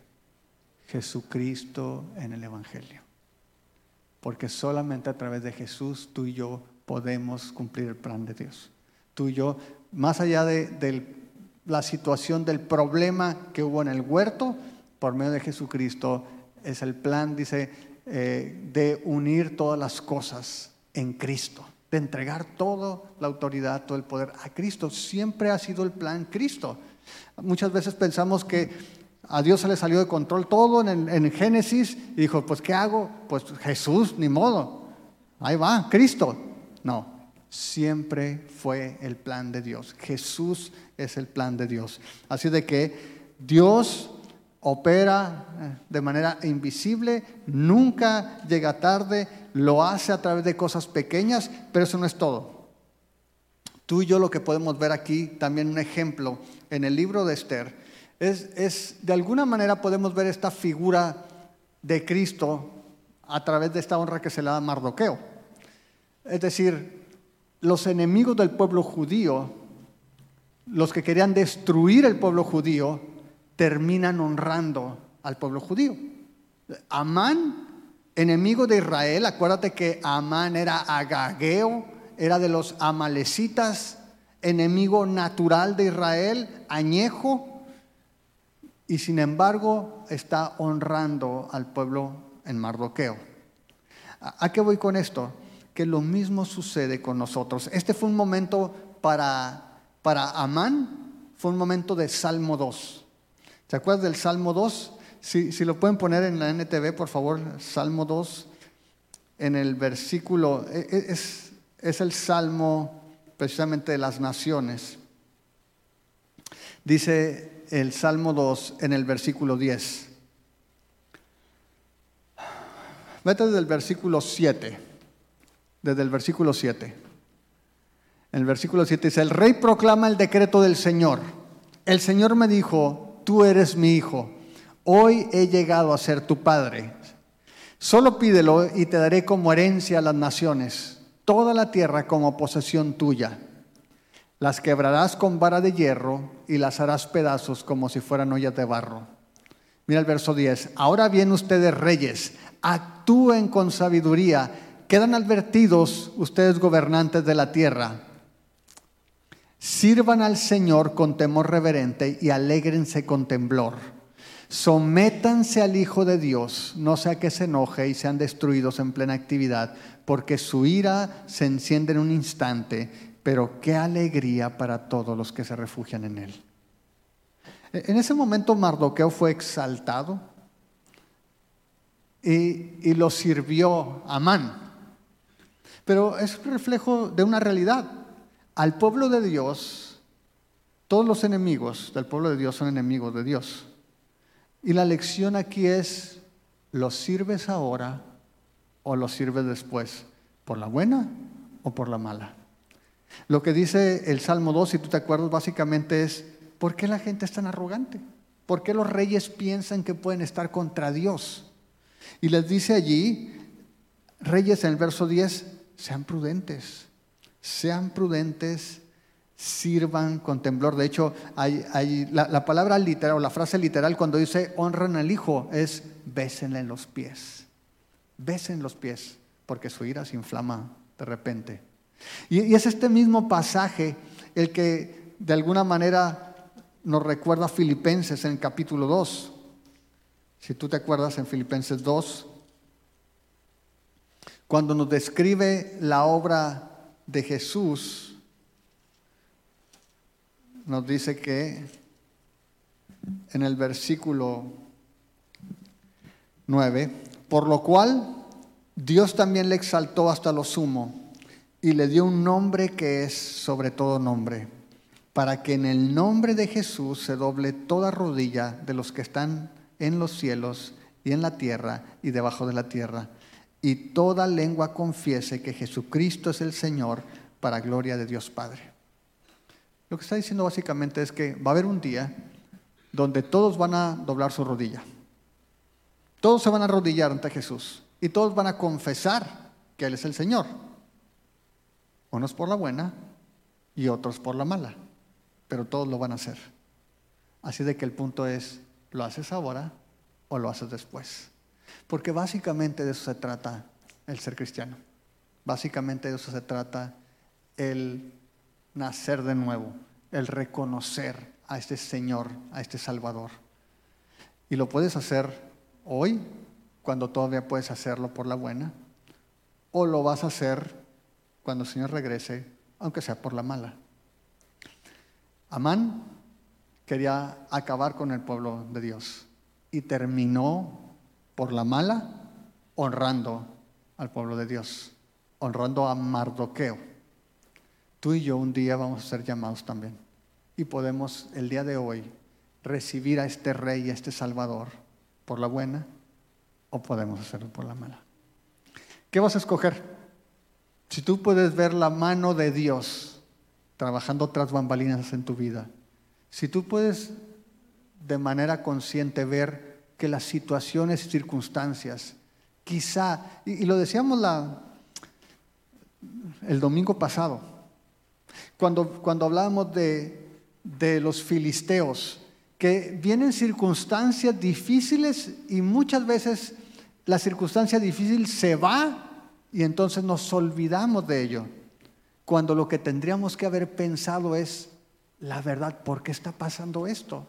Jesucristo en el Evangelio. Porque solamente a través de Jesús tú y yo podemos cumplir el plan de Dios. Tú y yo, más allá de la situación del problema que hubo en el huerto, por medio de Jesucristo, es el plan, dice, de unir todas las cosas en Cristo, de entregar toda la autoridad, todo el poder a Cristo. Siempre ha sido el plan Cristo. Muchas veces pensamos que a Dios se le salió de control todo en Génesis y dijo, pues ¿qué hago? Pues Jesús, ni modo, ahí va, Cristo. No, siempre fue el plan de Dios. Jesús es el plan de Dios. Así de que Dios opera de manera invisible, nunca llega tarde, lo hace a través de cosas pequeñas, pero eso no es todo. Tú y yo lo que podemos ver aquí, también un ejemplo, en el libro de Esther, es de alguna manera podemos ver esta figura de Cristo a través de esta honra que se le da a Mardoqueo. Es decir, los enemigos del pueblo judío, los que querían destruir el pueblo judío, terminan honrando al pueblo judío. Amán, enemigo de Israel, acuérdate que Amán era agageo, era de los amalecitas, enemigo natural de Israel, añejo, y sin embargo está honrando al pueblo en Mardoqueo. ¿A qué voy con esto? Que lo mismo sucede con nosotros. Este fue un momento para Amán, fue un momento de Salmo 2. ¿Se acuerdan del Salmo 2? Si lo pueden poner en la NTV, por favor, Salmo 2, en el versículo, es el Salmo precisamente de las naciones. Dice el Salmo 2 en el versículo 10. Vete desde el versículo 7. Desde el versículo 7. En el versículo 7 dice: el rey proclama el decreto del Señor. El Señor me dijo: tú eres mi hijo. Hoy he llegado a ser tu padre. Solo pídelo y te daré como herencia a las naciones, toda la tierra como posesión tuya. Las quebrarás con vara de hierro y las harás pedazos como si fueran ollas de barro. Mira el verso 10. Ahora bien, ustedes reyes, actúen con sabiduría. Quedan advertidos ustedes, gobernantes de la tierra. Sirvan al Señor con temor reverente y alégrense con temblor. Sométanse al Hijo de Dios, no sea que se enoje y sean destruidos en plena actividad, porque su ira se enciende en un instante, pero qué alegría para todos los que se refugian en Él. En ese momento Mardoqueo fue exaltado y lo sirvió Amán. Pero es un reflejo de una realidad. Al pueblo de Dios, todos los enemigos del pueblo de Dios son enemigos de Dios. Y la lección aquí es: ¿los sirves ahora o los sirves después? ¿Por la buena o por la mala? Lo que dice el Salmo 2, si tú te acuerdas, básicamente es: ¿por qué la gente es tan arrogante? ¿Por qué los reyes piensan que pueden estar contra Dios? Y les dice allí, reyes, en el verso 10, sean prudentes, sirvan con temblor. De hecho, la palabra literal o la frase literal cuando dice honran al Hijo es: bésenle en los pies. Besen los pies, porque su ira se inflama de repente. Y es este mismo pasaje el que de alguna manera nos recuerda a Filipenses en el capítulo 2. Si tú te acuerdas, en Filipenses 2, cuando nos describe la obra de Jesús, nos dice que en el versículo 9, por lo cual Dios también le exaltó hasta lo sumo y le dio un nombre que es sobre todo nombre, para que en el nombre de Jesús se doble toda rodilla de los que están en los cielos y en la tierra y debajo de la tierra, y toda lengua confiese que Jesucristo es el Señor, para gloria de Dios Padre. Lo que está diciendo básicamente es que va a haber un día donde todos van a doblar su rodilla. Todos se van a arrodillar ante Jesús y todos van a confesar que Él es el Señor. Unos por la buena y otros por la mala, pero todos lo van a hacer. Así de que el punto es: ¿lo haces ahora o lo haces después? Porque básicamente de eso se trata el ser cristiano. Básicamente de eso se trata el nacer de nuevo, el reconocer a este Señor, a este Salvador. Y lo puedes hacer hoy, cuando todavía puedes hacerlo por la buena, o lo vas a hacer cuando el Señor regrese, aunque sea por la mala. Amán quería acabar con el pueblo de Dios y terminó por la mala honrando al pueblo de Dios, honrando a Mardoqueo. Tú y yo un día vamos a ser llamados también. Y podemos el día de hoy recibir a este Rey, a este Salvador, por la buena, o podemos hacerlo por la mala. ¿Qué vas a escoger? Si tú puedes ver la mano de Dios trabajando tras bambalinas en tu vida, si tú puedes de manera consciente ver que las situaciones y circunstancias, quizá, y lo decíamos el domingo pasado, cuando hablábamos de los filisteos, que vienen circunstancias difíciles y muchas veces la circunstancia difícil se va y entonces nos olvidamos de ello, cuando lo que tendríamos que haber pensado es la verdad: ¿por qué está pasando esto?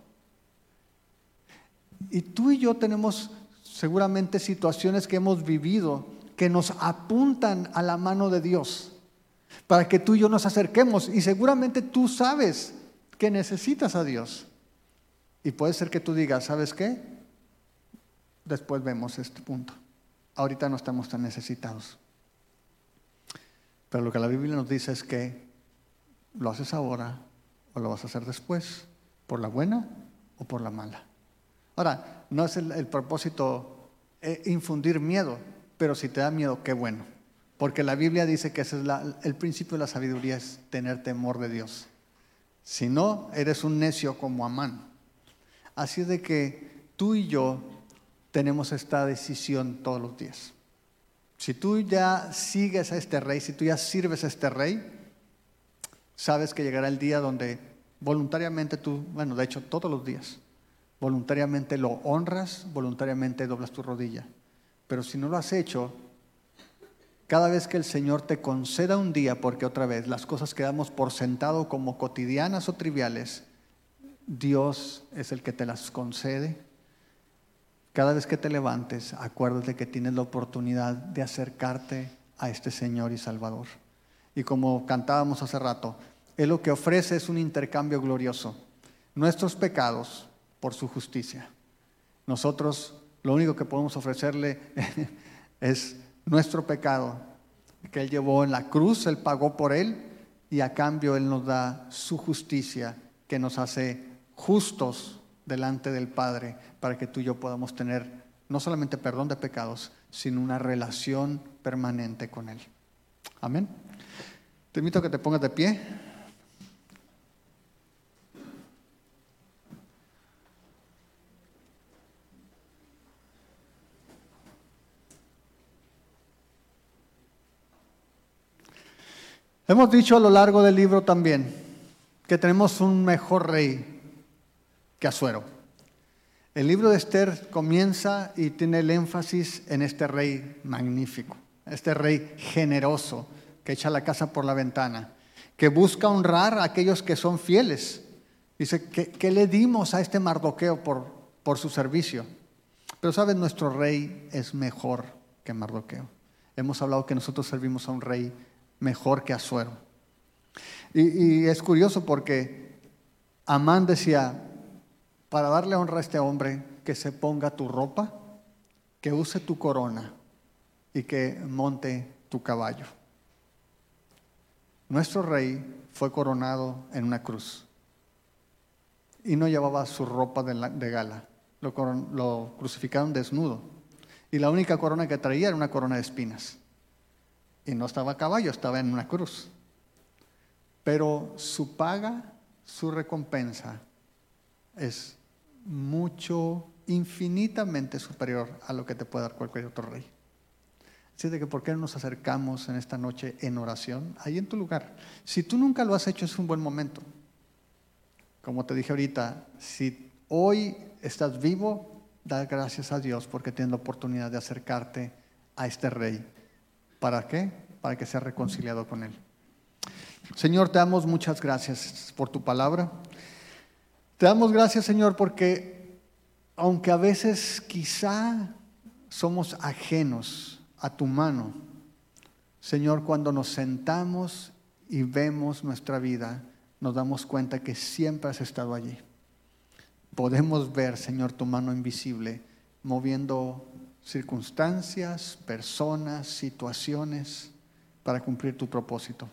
Y tú y yo tenemos seguramente situaciones que hemos vivido que nos apuntan a la mano de Dios para que tú y yo nos acerquemos, y seguramente tú sabes que necesitas a Dios Y puede ser que tú digas, ¿sabes qué? Después vemos este punto. Ahorita no estamos tan necesitados. Pero lo que la Biblia nos dice es que lo haces ahora o lo vas a hacer después, por la buena o por la mala. Ahora, no es el propósito infundir miedo, pero si te da miedo, qué bueno. Porque la Biblia dice que ese es el principio de la sabiduría, es tener temor de Dios. Si no, eres un necio como Amán. Así es de que tú y yo tenemos esta decisión todos los días. Si tú ya sigues a este rey, si tú ya sirves a este rey, sabes que llegará el día donde voluntariamente tú, bueno, de hecho todos los días, voluntariamente lo honras, voluntariamente doblas tu rodilla. Pero si no lo has hecho, cada vez que el Señor te conceda un día, porque otra vez las cosas que damos por sentado como cotidianas o triviales, Dios es el que te las concede. Cada vez que te levantes, acuérdate que tienes la oportunidad de acercarte a este Señor y Salvador. Y como cantábamos hace rato, Él lo que ofrece es un intercambio glorioso. Nuestros pecados por su justicia. Nosotros lo único que podemos ofrecerle es nuestro pecado, que Él llevó en la cruz, Él pagó por Él, y a cambio Él nos da su justicia, que nos hace justos delante del Padre, para que tú y yo podamos tener no solamente perdón de pecados, sino una relación permanente con Él. Amén. Te invito a que te pongas de pie. Hemos dicho a lo largo del libro también que tenemos un mejor rey que Asuero. El libro de Esther comienza y tiene el énfasis en este rey magnífico, este rey generoso que echa la casa por la ventana, que busca honrar a aquellos que son fieles. Dice, ¿qué le dimos a este Mardoqueo por su servicio? Pero sabes, nuestro rey es mejor que Mardoqueo. Hemos hablado que nosotros servimos a un rey mejor que Asuero. Y es curioso porque Amán decía, para darle honra a este hombre, que se ponga tu ropa, que use tu corona y que monte tu caballo. Nuestro rey fue coronado en una cruz y no llevaba su ropa de gala. Lo crucificaron desnudo y la única corona que traía era una corona de espinas. Y no estaba a caballo, estaba en una cruz. Pero su paga, su recompensa es mucho, infinitamente superior a lo que te puede dar cualquier otro rey. Así de que, ¿por qué no nos acercamos en esta noche en oración? Ahí en tu lugar. Si tú nunca lo has hecho, es un buen momento. Como te dije ahorita, si hoy estás vivo, da gracias a Dios porque tienes la oportunidad de acercarte a este rey. ¿Para qué? Para que seas reconciliado con Él. Señor, te damos muchas gracias por tu palabra. Te damos gracias, Señor, porque aunque a veces quizá somos ajenos a tu mano, Señor, cuando nos sentamos y vemos nuestra vida, nos damos cuenta que siempre has estado allí. Podemos ver, Señor, tu mano invisible moviendo circunstancias, personas, situaciones para cumplir tu propósito.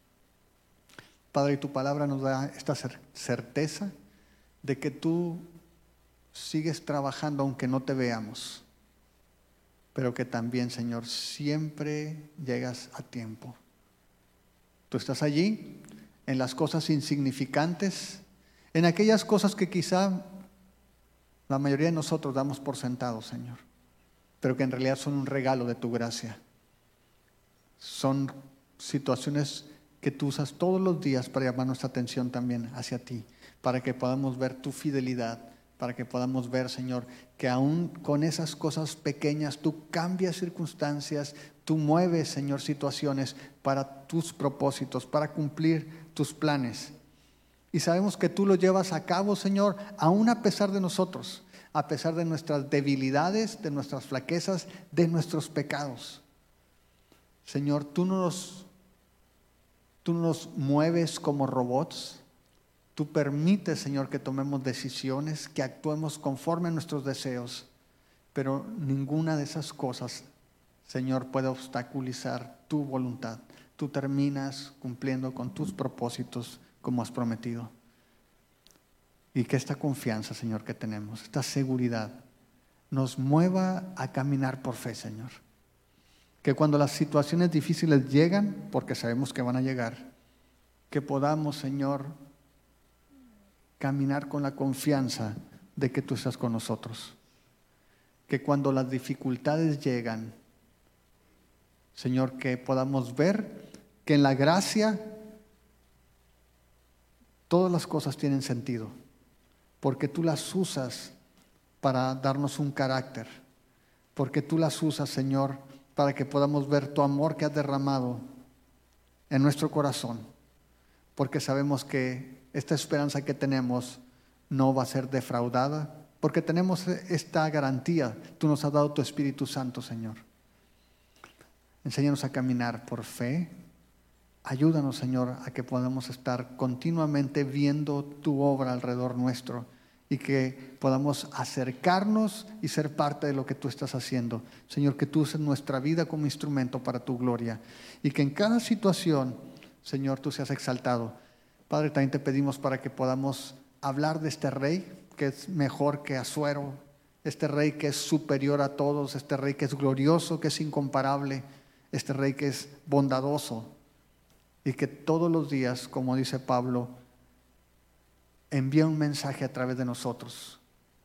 Padre, y tu palabra nos da esta certeza de que tú sigues trabajando aunque no te veamos, pero que también, Señor, siempre llegas a tiempo. Tú estás allí en las cosas insignificantes, en aquellas cosas que quizá la mayoría de nosotros damos por sentado, Señor, pero que en realidad son un regalo de tu gracia. Son situaciones que tú usas todos los días para llamar nuestra atención también hacia ti, para que podamos ver tu fidelidad, para que podamos ver, Señor, que aún con esas cosas pequeñas tú cambias circunstancias, tú mueves, Señor, situaciones para tus propósitos, para cumplir tus planes. Y sabemos que tú lo llevas a cabo, Señor, aún a pesar de nosotros, a pesar de nuestras debilidades, de nuestras flaquezas, de nuestros pecados. Señor, tú no nos mueves como robots, Tú permites, Señor, que tomemos decisiones, que actuemos conforme a nuestros deseos, pero ninguna de esas cosas, Señor, puede obstaculizar tu voluntad. Tú terminas cumpliendo con tus propósitos como has prometido. Y que esta confianza, Señor, que tenemos, esta seguridad, nos mueva a caminar por fe, Señor. Que cuando las situaciones difíciles llegan, porque sabemos que van a llegar, que podamos, Señor, caminar con la confianza de que tú estás con nosotros. Que cuando las dificultades llegan, Señor, que podamos ver que en la gracia todas las cosas tienen sentido, porque tú las usas para darnos un carácter, porque tú las usas, Señor, para que podamos ver tu amor que has derramado en nuestro corazón, porque sabemos que esta esperanza que tenemos no va a ser defraudada, porque tenemos esta garantía. Tú nos has dado tu Espíritu Santo, Señor. Enséñanos a caminar por fe. Ayúdanos, Señor, a que podamos estar continuamente viendo tu obra alrededor nuestro y que podamos acercarnos y ser parte de lo que tú estás haciendo. Señor, que tú uses nuestra vida como instrumento para tu gloria y que en cada situación, Señor, tú seas exaltado. Padre, también te pedimos para que podamos hablar de este Rey que es mejor que Asuero, este Rey que es superior a todos, este Rey que es glorioso, que es incomparable, este Rey que es bondadoso y que todos los días, como dice Pablo, envía un mensaje a través de nosotros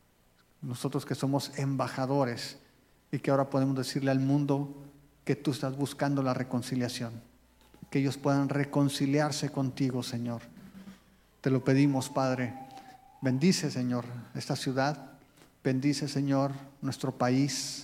que somos embajadores y que ahora podemos decirle al mundo que tú estás buscando la reconciliación, que ellos puedan reconciliarse contigo, Señor. Te lo pedimos, Padre. Bendice, Señor, esta ciudad. Bendice, Señor, nuestro país.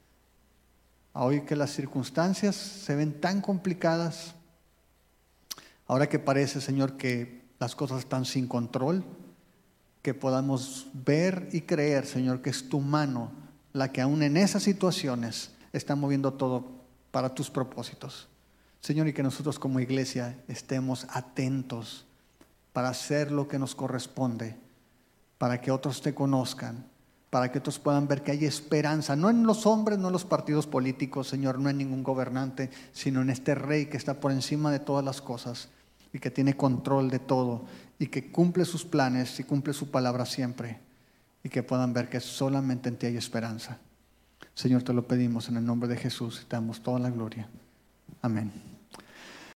Hoy que las circunstancias se ven tan complicadas, ahora que parece, Señor, que las cosas están sin control, que podamos ver y creer, Señor, que es tu mano la que aún en esas situaciones está moviendo todo para tus propósitos. Señor, y que nosotros como iglesia estemos atentos para hacer lo que nos corresponde, para que otros te conozcan, para que otros puedan ver que hay esperanza, no en los hombres, no en los partidos políticos, Señor, no en ningún gobernante, sino en este Rey que está por encima de todas las cosas y que tiene control de todo y que cumple sus planes y cumple su palabra siempre, y que puedan ver que solamente en ti hay esperanza. Señor, te lo pedimos en el nombre de Jesús y te damos toda la gloria. Amén.